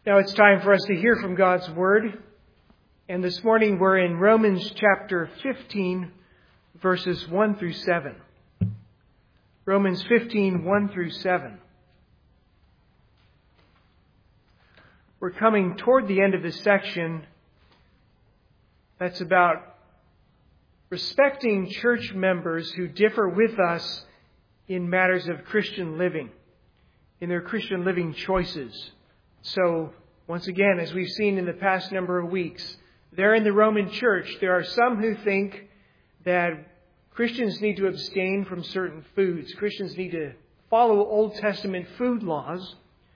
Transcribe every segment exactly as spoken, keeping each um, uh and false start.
Now it's time for us to hear from God's Word. And this morning we're in Romans chapter fifteen, verses one through seven. Romans fifteen, one through seven. We're coming toward the end of this section that's about respecting church members who differ with us in matters of Christian living, in their Christian living choices. So, once again, as we've seen in the past number of weeks, there in the Roman church, there are some who think that Christians need to abstain from certain foods. Christians need to follow Old Testament food laws.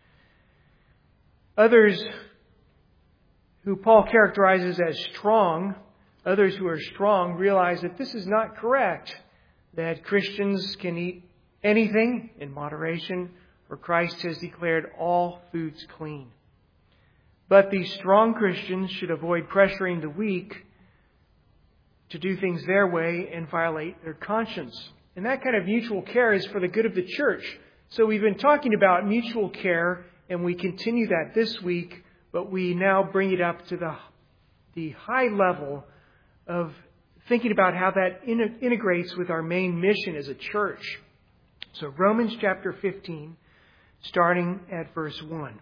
Others who Paul characterizes as strong, others who are strong, realize that this is not correct, that Christians can eat anything in moderation, for Christ has declared all foods clean. But these strong Christians should avoid pressuring the weak to do things their way and violate their conscience. And that kind of mutual care is for the good of the church. So we've been talking about mutual care, and we continue that this week, but we now bring it up to the, the high level of thinking about how that in, integrates with our main mission as a church. So Romans chapter fifteen, starting at verse one.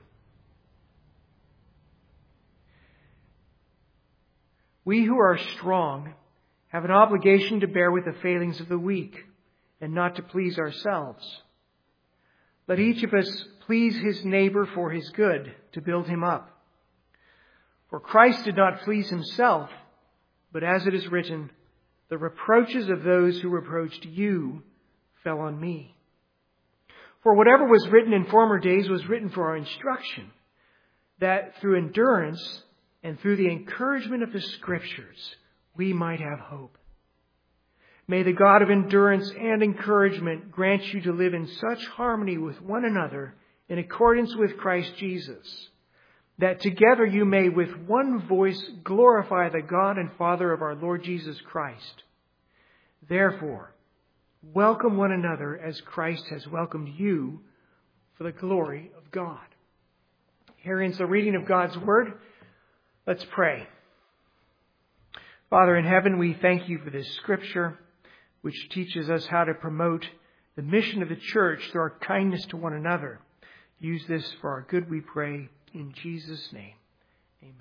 We who are strong have an obligation to bear with the failings of the weak and not to please ourselves. Let each of us please his neighbor for his good, to build him up. For Christ did not please himself, but as it is written, the reproaches of those who reproached you fell on me. For whatever was written in former days was written for our instruction, that through endurance and through the encouragement of the Scriptures, we might have hope. May the God of endurance and encouragement grant you to live in such harmony with one another in accordance with Christ Jesus, that together you may with one voice glorify the God and Father of our Lord Jesus Christ. Therefore, welcome one another as Christ has welcomed you for the glory of God. Here ends the reading of God's Word. Let's pray. Father in heaven, we thank you for this Scripture, which teaches us how to promote the mission of the church through our kindness to one another. Use this for our good, we pray, in Jesus' name. Amen.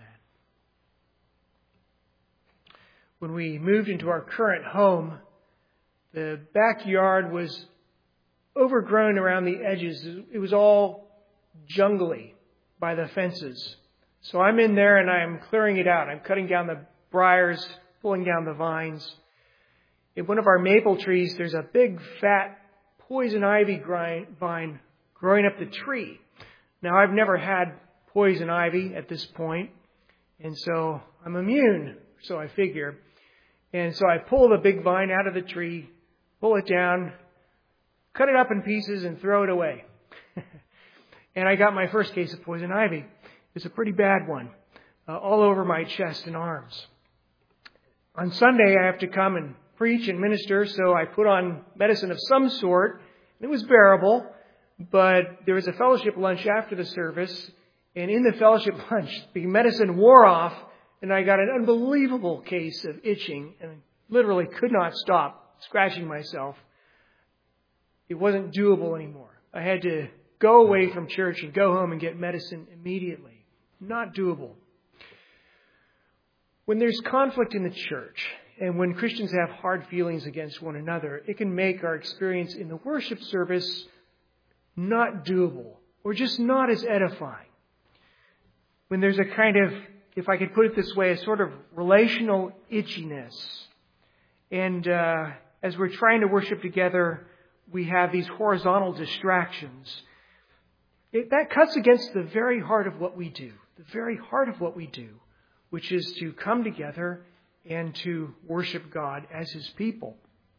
When we moved into our current home, the backyard was overgrown around the edges. It was all jungly by the fences. So I'm in there and I'm clearing it out. I'm cutting down the briars, pulling down the vines. In one of our maple trees, there's a big, fat poison ivy vine growing up the tree. Now, I've never had poison ivy at this point, and so I'm immune, so I figure. And so I pull the big vine out of the tree, pull it down, cut it up in pieces, and throw it away. And I got my first case of poison ivy. It's a pretty bad one, uh, all over my chest and arms. On Sunday, I have to come and preach and minister, so I put on medicine of some sort. It was bearable, but there was a fellowship lunch after the service, and in the fellowship lunch, the medicine wore off, and I got an unbelievable case of itching, and literally could not stop scratching myself. It wasn't doable anymore. I had to go away from church and go home and get medicine immediately. Not doable. When there's conflict in the church, and when Christians have hard feelings against one another, it can make our experience in the worship service not doable, or just not as edifying. When there's a kind of, if I could put it this way, a sort of relational itchiness. And uh, as we're trying to worship together, we have these horizontal distractions. It, that cuts against the very heart of what we do, the very heart of what we do, which is to come together and to worship God as His people.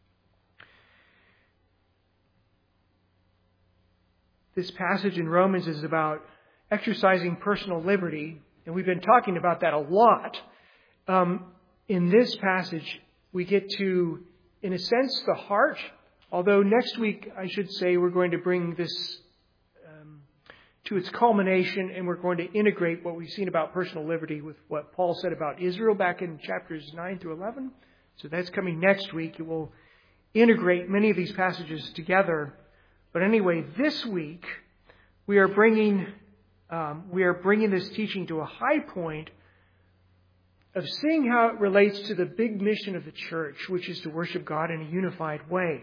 This passage in Romans is about exercising personal liberty, and we've been talking about that a lot. Um, in this passage, we get to, in a sense, the heart, although next week, I should say, we're going to bring this um, to its culmination, and we're going to integrate what we've seen about personal liberty with what Paul said about Israel back in chapters nine through eleven. So that's coming next week. It will integrate many of these passages together. But anyway, this week we are bringing um, we are bringing this teaching to a high point of seeing how it relates to the big mission of the church, which is to worship God in a unified way.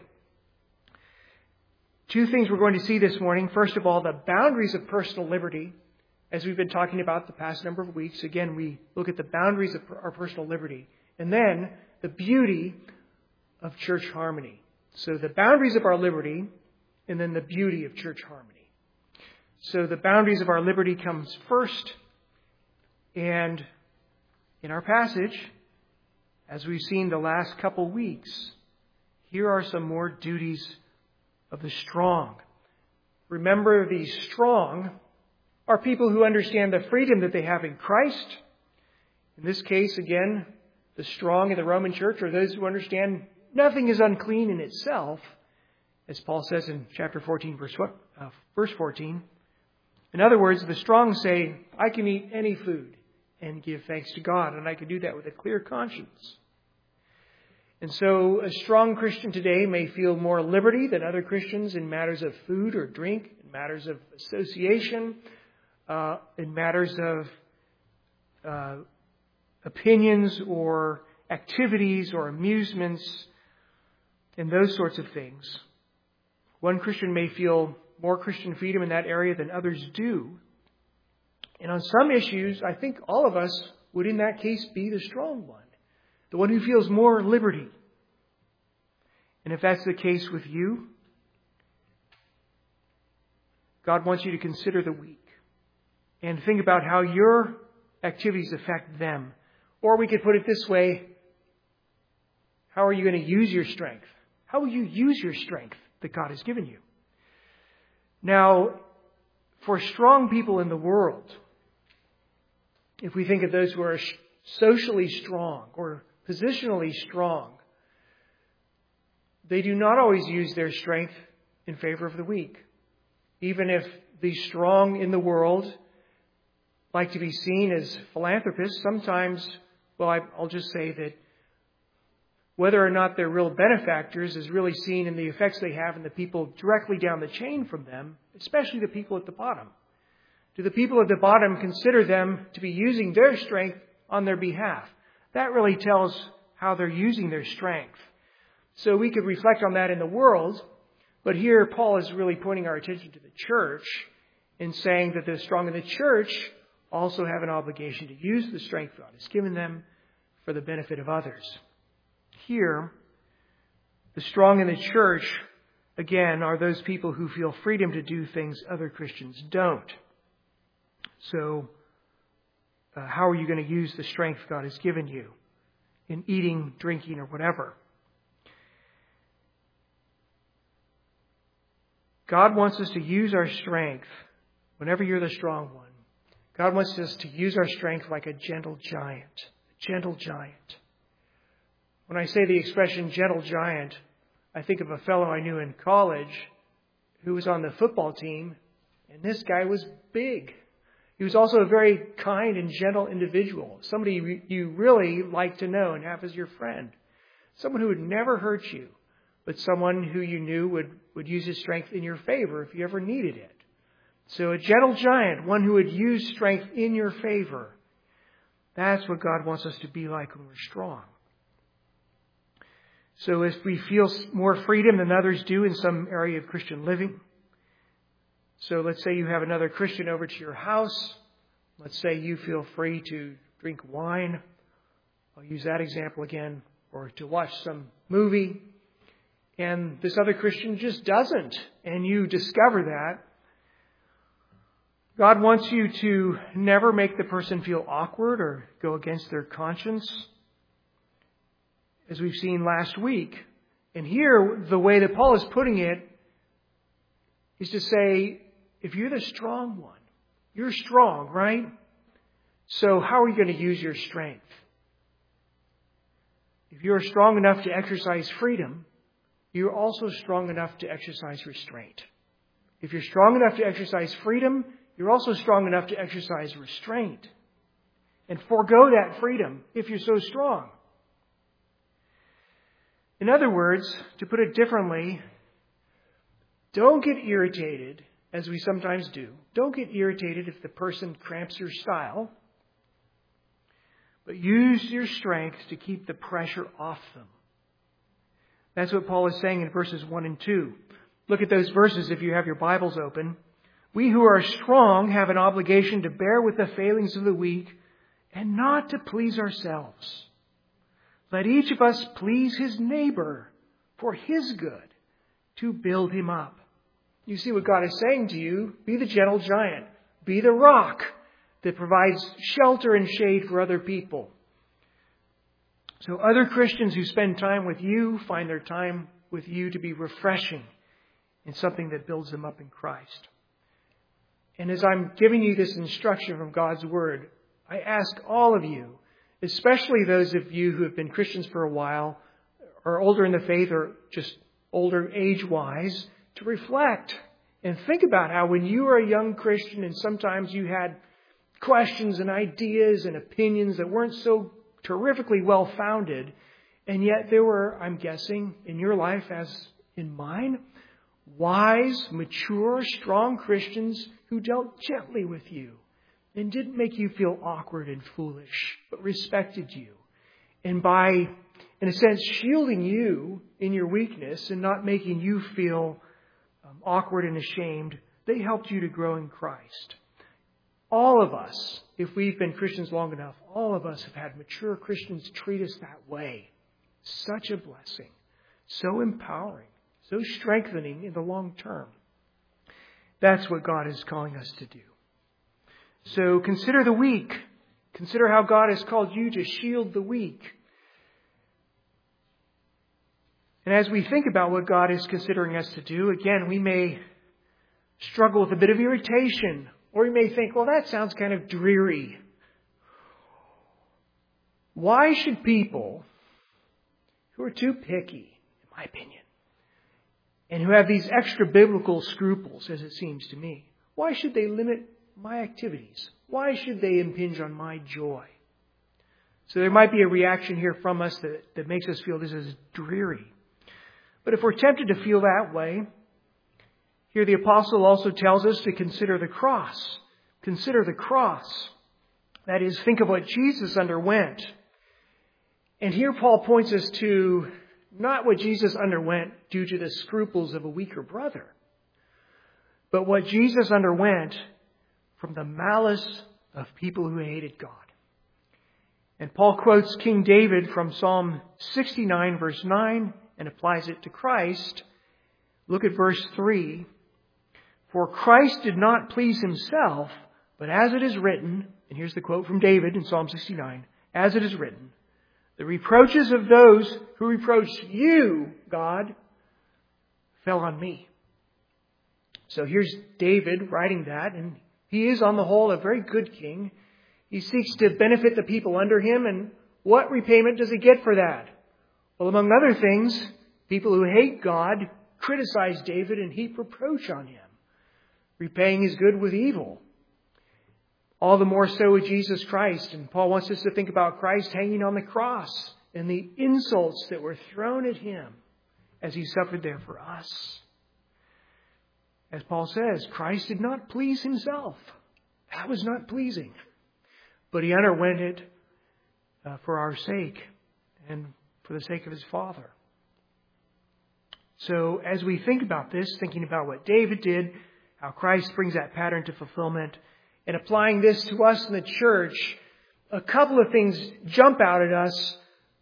Two things we're going to see this morning. First of all, the boundaries of personal liberty, as we've been talking about the past number of weeks. Again, we look at the boundaries of our personal liberty. And then the beauty of church harmony. So the boundaries of our liberty, and then the beauty of church harmony. So the boundaries of our liberty comes first. And in our passage, as we've seen the last couple weeks, here are some more duties of the strong. Remember, the strong are people who understand the freedom that they have in Christ. In this case, again, the strong in the Roman church are those who understand nothing is unclean in itself, as Paul says in chapter fourteen, verse, uh, verse fourteen. In other words, the strong say, I can eat any food and give thanks to God, and I can do that with a clear conscience. And so a strong Christian today may feel more liberty than other Christians in matters of food or drink, in matters of association, uh, in matters of uh, opinions or activities or amusements, and those sorts of things. One Christian may feel more Christian freedom in that area than others do. And on some issues, I think all of us would in that case be the strong one. The one who feels more liberty. And if that's the case with you, God wants you to consider the weak and think about how your activities affect them. Or we could put it this way, how are you going to use your strength? How will you use your strength that God has given you? Now, for strong people in the world, if we think of those who are socially strong or positionally strong, they do not always use their strength in favor of the weak. Even if the strong in the world like to be seen as philanthropists, sometimes, well, I'll just say that whether or not they're real benefactors is really seen in the effects they have in the people directly down the chain from them, especially the people at the bottom. Do the people at the bottom consider them to be using their strength on their behalf? That really tells how they're using their strength. So we could reflect on that in the world, but here Paul is really pointing our attention to the church and saying that the strong in the church also have an obligation to use the strength God has given them for the benefit of others. Here, the strong in the church, again, are those people who feel freedom to do things other Christians don't. So, uh, how are you going to use the strength God has given you in eating, drinking, or whatever? God wants us to use our strength whenever you're the strong one. God wants us to use our strength like a gentle giant. A gentle giant. When I say the expression gentle giant, I think of a fellow I knew in college who was on the football team, and this guy was big. He was also a very kind and gentle individual, somebody you really like to know and have as your friend. Someone who would never hurt you, but someone who you knew would, would use his strength in your favor if you ever needed it. So a gentle giant, one who would use strength in your favor. That's what God wants us to be like when we're strong. So if we feel more freedom than others do in some area of Christian living, so let's say you have another Christian over to your house. Let's say you feel free to drink wine. I'll use that example again. Or to watch some movie. And this other Christian just doesn't. And you discover that. God wants you to never make the person feel awkward or go against their conscience, as we've seen last week. And here, the way that Paul is putting it is to say, if you're the strong one, you're strong, right? So how are you going to use your strength? If you're strong enough to exercise freedom, you're also strong enough to exercise restraint. If you're strong enough to exercise freedom, you're also strong enough to exercise restraint and forego that freedom if you're so strong. In other words, to put it differently, don't get irritated, as we sometimes do. Don't get irritated if the person cramps your style, but use your strength to keep the pressure off them. That's what Paul is saying in verses one and two. Look at those verses if you have your Bibles open. We who are strong have an obligation to bear with the failings of the weak and not to please ourselves. Let each of us please his neighbor for his good, to build him up. You see what God is saying to you? Be the gentle giant. Be the rock that provides shelter and shade for other people. So other Christians who spend time with you find their time with you to be refreshing and something that builds them up in Christ. And as I'm giving you this instruction from God's Word, I ask all of you, especially those of you who have been Christians for a while, or older in the faith, or just older age-wise, to reflect and think about how when you were a young Christian and sometimes you had questions and ideas and opinions that weren't so terrifically well-founded, and yet there were, I'm guessing, in your life as in mine, wise, mature, strong Christians who dealt gently with you and didn't make you feel awkward and foolish, but respected you. And by, in a sense, shielding you in your weakness and not making you feel um, awkward and ashamed, they helped you to grow in Christ. All of us, if we've been Christians long enough, all of us have had mature Christians treat us that way. Such a blessing. So empowering. So strengthening in the long term. That's what God is calling us to do. So consider the weak. Consider how God has called you to shield the weak. And as we think about what God is considering us to do, again, we may struggle with a bit of irritation. Or we may think, well, that sounds kind of dreary. Why should people who are too picky, in my opinion, and who have these extra biblical scruples, as it seems to me, why should they limit my activities? Why should they impinge on my joy? So there might be a reaction here from us that, that makes us feel this is dreary. But if we're tempted to feel that way, here the apostle also tells us to consider the cross. Consider the cross. That is, think of what Jesus underwent. And here Paul points us to not what Jesus underwent due to the scruples of a weaker brother, but what Jesus underwent from the malice of people who hated God. And Paul quotes King David from Psalm sixty-nine, verse nine, and applies it to Christ. Look at verse three. For Christ did not please himself, but as it is written, and here's the quote from David in Psalm sixty-nine, as it is written, the reproaches of those who reproached you, God, fell on me. So here's David writing that, and he is on the whole a very good king. He seeks to benefit the people under him, and what repayment does he get for that? Well, among other things, people who hate God criticize David and heap reproach on him, repaying his good with evil. All the more so with Jesus Christ. And Paul wants us to think about Christ hanging on the cross and the insults that were thrown at him as he suffered there for us. As Paul says, Christ did not please himself. That was not pleasing. But he underwent it uh, for our sake and for the sake of his Father. So as we think about this, thinking about what David did, how Christ brings that pattern to fulfillment, and applying this to us in the church, a couple of things jump out at us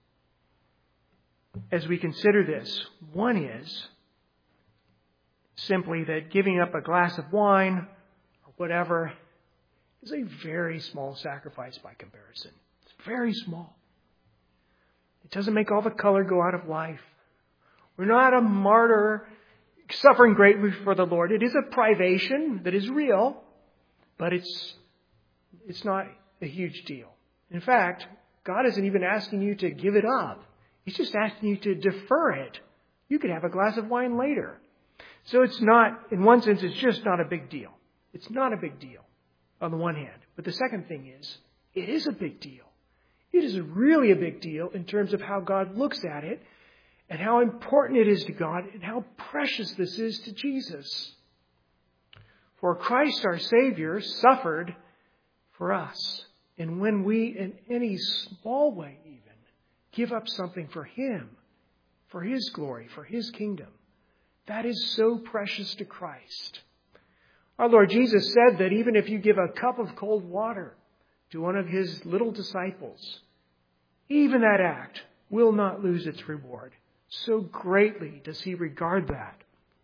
as we consider this. One is simply that giving up a glass of wine or whatever is a very small sacrifice by comparison. It's very small. It doesn't make all the color go out of life. We're not a martyr suffering greatly for the Lord. It is a privation that is real, but it's it's not a huge deal. In fact, God isn't even asking you to give it up. He's just asking you to defer it. You could have a glass of wine later. So it's not, in one sense, it's just not a big deal. it's not a big deal on the one hand. But the second thing is, it is a big deal. It is really a big deal in terms of how God looks at it and how important it is to God and how precious this is to Jesus. For Christ our Savior suffered for us. And when we, in any small way even, give up something for Him, for His glory, for His kingdom, that is so precious to Christ. Our Lord Jesus said that even if you give a cup of cold water to one of His little disciples, even that act will not lose its reward. So greatly does He regard that.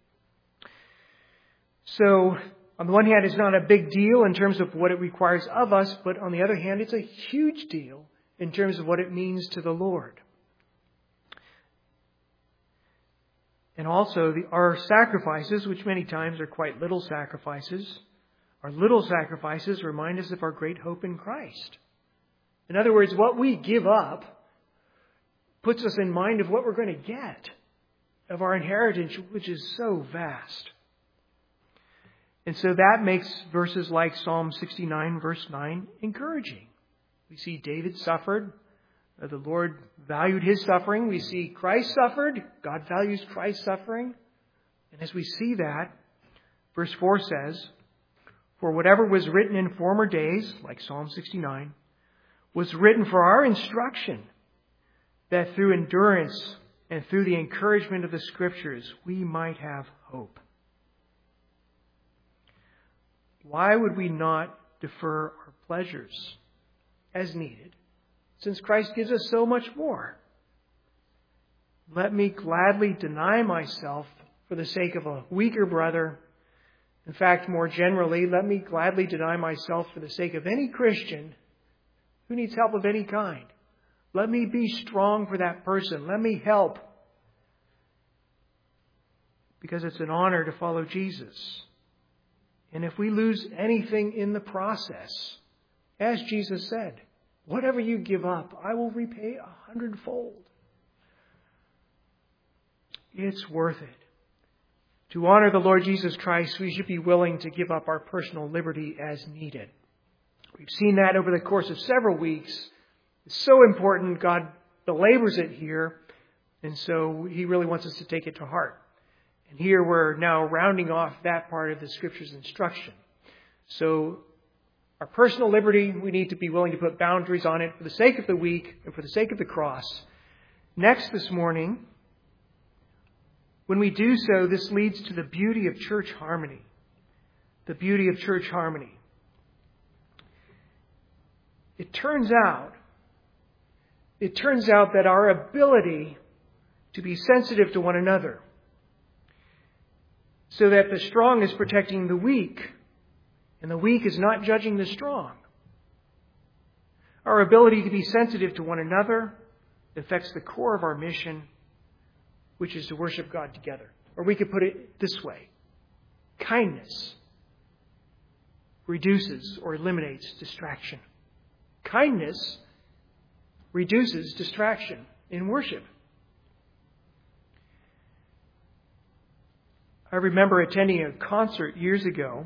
So, on the one hand, it's not a big deal in terms of what it requires of us, but on the other hand, it's a huge deal in terms of what it means to the Lord. And also, the, our sacrifices, which many times are quite little sacrifices, our little sacrifices remind us of our great hope in Christ. In other words, what we give up puts us in mind of what we're going to get, of our inheritance, which is so vast. And so that makes verses like Psalm sixty-nine, verse nine, encouraging. We see David suffered. The Lord valued his suffering. We see Christ suffered. God values Christ's suffering. And as we see that, verse four says, "For whatever was written in former days," like Psalm sixty-nine, "was written for our instruction, that through endurance and through the encouragement of the Scriptures we might have hope." Why would we not defer our pleasures as needed, since Christ gives us so much more? Let me gladly deny myself for the sake of a weaker brother. In fact, more generally, let me gladly deny myself for the sake of any Christian who needs help of any kind. Let me be strong for that person. Let me help. Because it's an honor to follow Jesus. And if we lose anything in the process, as Jesus said, whatever you give up, I will repay a hundredfold. It's worth it. To honor the Lord Jesus Christ, we should be willing to give up our personal liberty as needed. We've seen that over the course of several weeks. It's so important. God belabors it here. And so He really wants us to take it to heart. And here we're now rounding off that part of the Scripture's instruction. So our personal liberty, we need to be willing to put boundaries on it for the sake of the weak and for the sake of the cross. Next this morning, when we do so, this leads to the beauty of church harmony. The beauty of church harmony. It turns out, it turns out that our ability to be sensitive to one another, so that the strong is protecting the weak, and the weak is not judging the strong. Our ability to be sensitive to one another affects the core of our mission, which is to worship God together. Or we could put it this way. Kindness reduces or eliminates distraction. Kindness reduces distraction in worship. I remember attending a concert years ago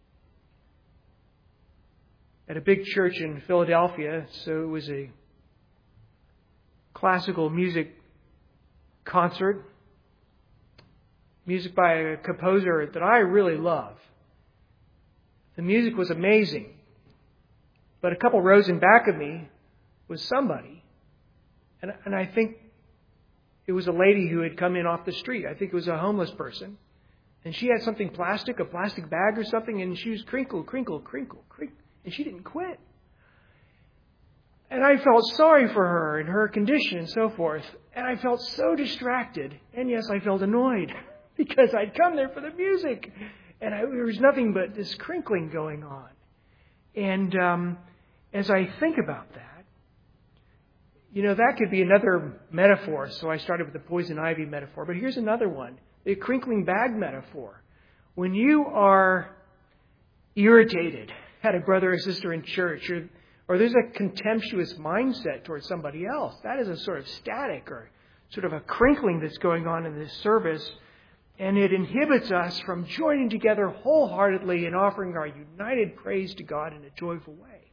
at a big church in Philadelphia. So it was a classical music concert. Music by a composer that I really love. The music was amazing. But a couple rows in back of me was somebody. And, and I think it was a lady who had come in off the street. I think it was a homeless person. And she had something plastic, a plastic bag or something, and she was crinkle, crinkle, crinkle, crinkle. And she didn't quit. And I felt sorry for her and her condition and so forth. And I felt so distracted. And yes, I felt annoyed because I'd come there for the music. And I, there was nothing but this crinkling going on. And um, as I think about that, you know, that could be another metaphor. So I started with the poison ivy metaphor. But here's another one. The crinkling bag metaphor. When you are irritated at a brother or sister in church, or, or there's a contemptuous mindset towards somebody else, that is a sort of static or sort of a crinkling that's going on in this service. And it inhibits us from joining together wholeheartedly and offering our united praise to God in a joyful way.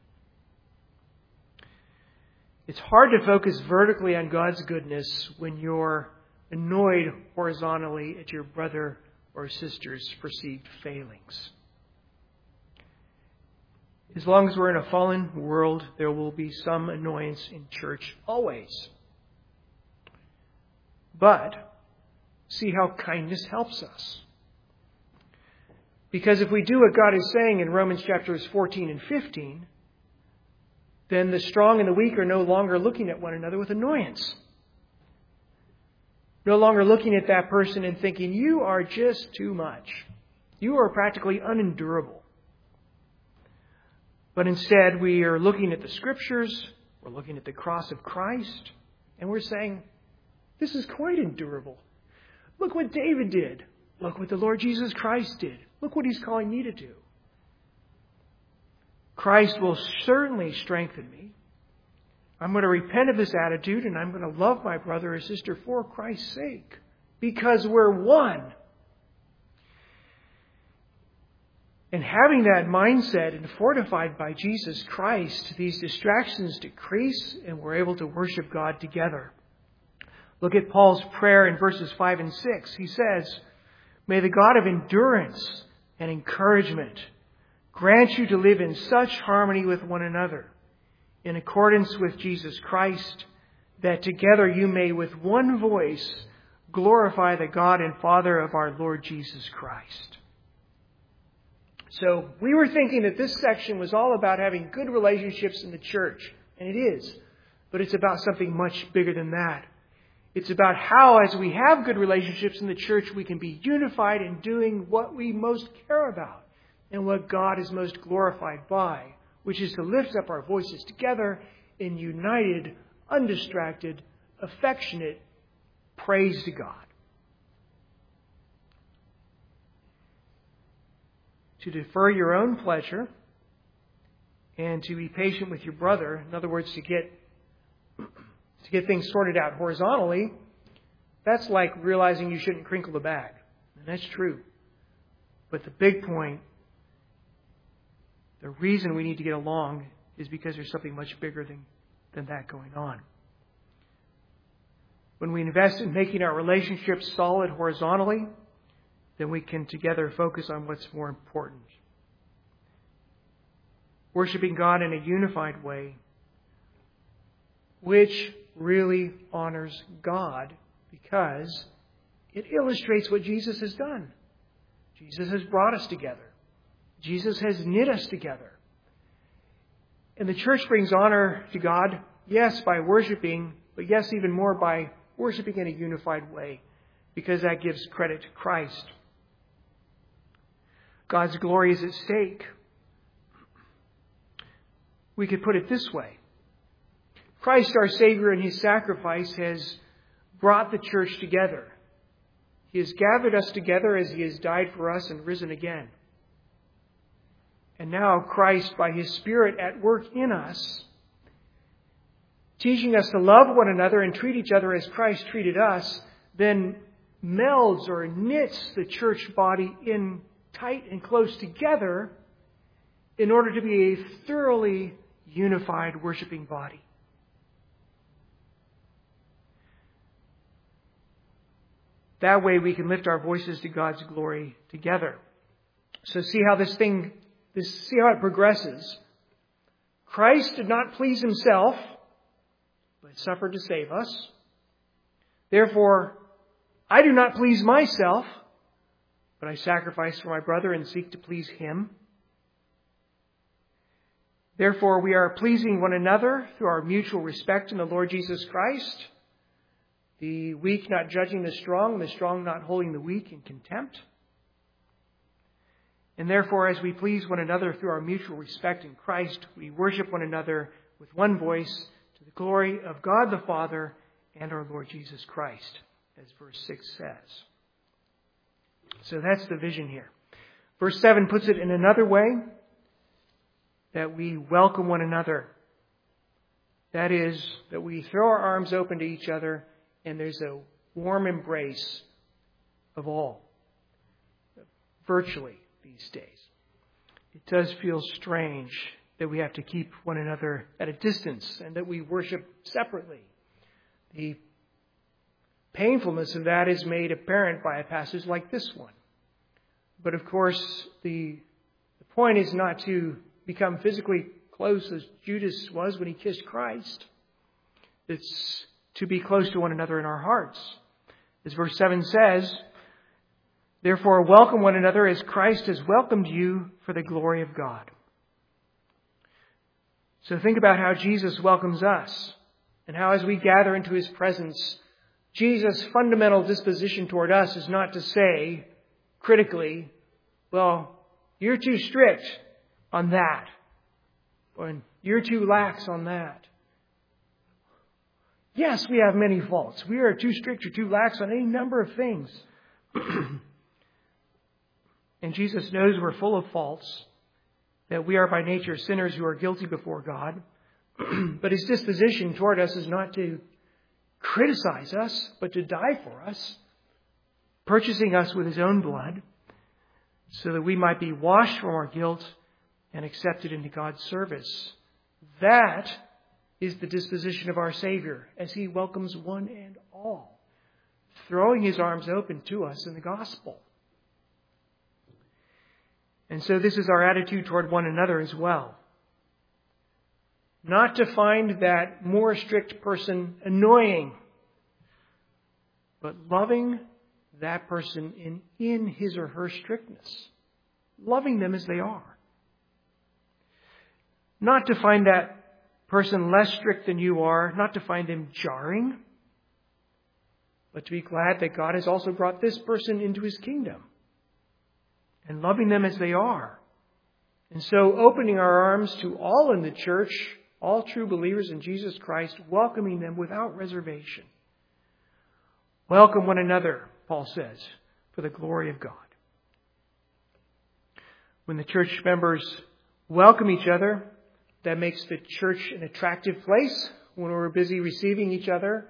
It's hard to focus vertically on God's goodness when you're annoyed horizontally at your brother or sister's perceived failings. As long as we're in a fallen world, there will be some annoyance in church always. But see how kindness helps us. Because if we do what God is saying in Romans chapters fourteen and fifteen, then the strong and the weak are no longer looking at one another with annoyance. No longer looking at that person and thinking, you are just too much. You are practically unendurable. But instead, we are looking at the Scriptures, we're looking at the cross of Christ, and we're saying, this is quite endurable. Look what David did. Look what the Lord Jesus Christ did. Look what He's calling me to do. Christ will certainly strengthen me. I'm going to repent of this attitude, and I'm going to love my brother or sister for Christ's sake, because we're one. And having that mindset and fortified by Jesus Christ, these distractions decrease and we're able to worship God together. Look at Paul's prayer in verses five and six. He says, may the God of endurance and encouragement grant you to live in such harmony with one another, in accordance with Jesus Christ, that together you may with one voice glorify the God and Father of our Lord Jesus Christ. So we were thinking that this section was all about having good relationships in the church, and it is, but it's about something much bigger than that. It's about how, as we have good relationships in the church, we can be unified in doing what we most care about and what God is most glorified by, which is to lift up our voices together in united, undistracted, affectionate praise to God. To defer your own pleasure and to be patient with your brother. In other words, to get to get things sorted out horizontally, that's like realizing you shouldn't crinkle the bag. And that's true. But the big point, the reason we need to get along is because there's something much bigger than, than that going on. When we invest in making our relationships solid horizontally, then we can together focus on what's more important. Worshiping God in a unified way, which really honors God because it illustrates what Jesus has done. Jesus has brought us together. Jesus has knit us together. And the church brings honor to God, yes, by worshiping, but yes, even more by worshiping in a unified way, because that gives credit to Christ. God's glory is at stake. We could put it this way. Christ, our Savior, in His sacrifice has brought the church together. He has gathered us together as He has died for us and risen again. And now Christ, by His Spirit at work in us, teaching us to love one another and treat each other as Christ treated us, then melds or knits the church body in tight and close together in order to be a thoroughly unified worshiping body. That way we can lift our voices to God's glory together. So see how this thing, this, see how it progresses. Christ did not please Himself, but suffered to save us. Therefore, I do not please myself, but I sacrifice for my brother and seek to please him. Therefore, we are pleasing one another through our mutual respect in the Lord Jesus Christ, the weak not judging the strong, the strong not holding the weak in contempt. And therefore, as we please one another through our mutual respect in Christ, we worship one another with one voice to the glory of God the Father and our Lord Jesus Christ, as verse six says. So that's the vision here. Verse seven puts it in another way, that we welcome one another. That is, that we throw our arms open to each other and there's a warm embrace of all. virtually these days. It does feel strange that we have to keep one another at a distance and that we worship separately. The painfulness of that is made apparent by a passage like this one. But of course, the, the point is not to become physically close as Judas was when he kissed Christ. It's to be close to one another in our hearts. As verse seven says, therefore welcome one another as Christ has welcomed you for the glory of God. So think about how Jesus welcomes us and how as we gather into his presence, Jesus' fundamental disposition toward us is not to say critically, well, you're too strict on that, or you're too lax on that. Yes, we have many faults. We are too strict or too lax on any number of things. And Jesus knows we're full of faults, that we are by nature sinners who are guilty before God. But his disposition toward us is not to criticize us, but to die for us, purchasing us with his own blood, so that we might be washed from our guilt and accepted into God's service. That is the disposition of our Savior as he welcomes one and all, throwing his arms open to us in the gospel. And so this is our attitude toward one another as well. Not to find that more strict person annoying, but loving that person in, in his or her strictness. Loving them as they are. Not to find that person less strict than you are, not to find them jarring, but to be glad that God has also brought this person into his kingdom. And loving them as they are. And so opening our arms to all in the church, all true believers in Jesus Christ, welcoming them without reservation. Welcome one another, Paul says, for the glory of God. When the church members welcome each other, that makes the church an attractive place when we're busy receiving each other.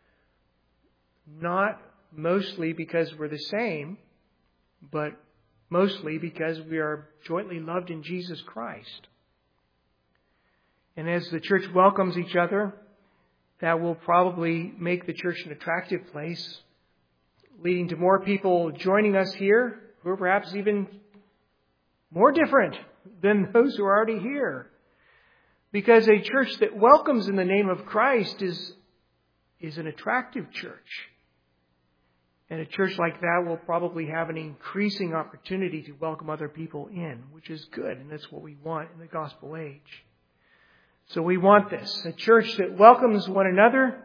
Not mostly because we're the same, but mostly because we are jointly loved in Jesus Christ. And as the church welcomes each other, that will probably make the church an attractive place, leading to more people joining us here who are perhaps even more different than those who are already here. Because a church that welcomes in the name of Christ is, is an attractive church. And a church like that will probably have an increasing opportunity to welcome other people in, which is good, and that's what we want in the gospel age. So we want this, a church that welcomes one another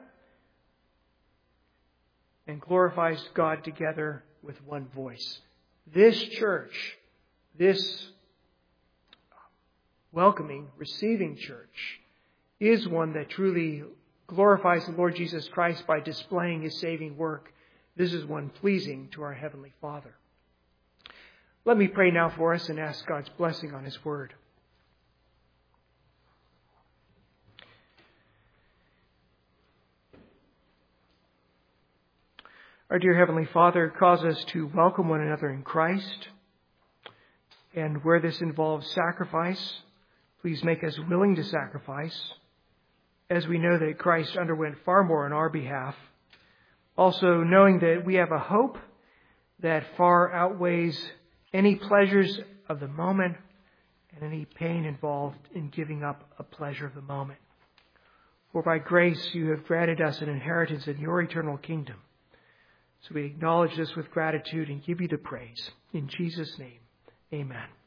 and glorifies God together with one voice. This church, this welcoming, receiving church, is one that truly glorifies the Lord Jesus Christ by displaying his saving work. This is one pleasing to our Heavenly Father. Let me pray now for us and ask God's blessing on his word. Our dear Heavenly Father, cause us to welcome one another in Christ. And where this involves sacrifice, please make us willing to sacrifice, as we know that Christ underwent far more on our behalf. Also knowing that we have a hope that far outweighs any pleasures of the moment and any pain involved in giving up a pleasure of the moment. For by grace you have granted us an inheritance in your eternal kingdom. So we acknowledge this with gratitude and give you the praise. In Jesus' name, amen.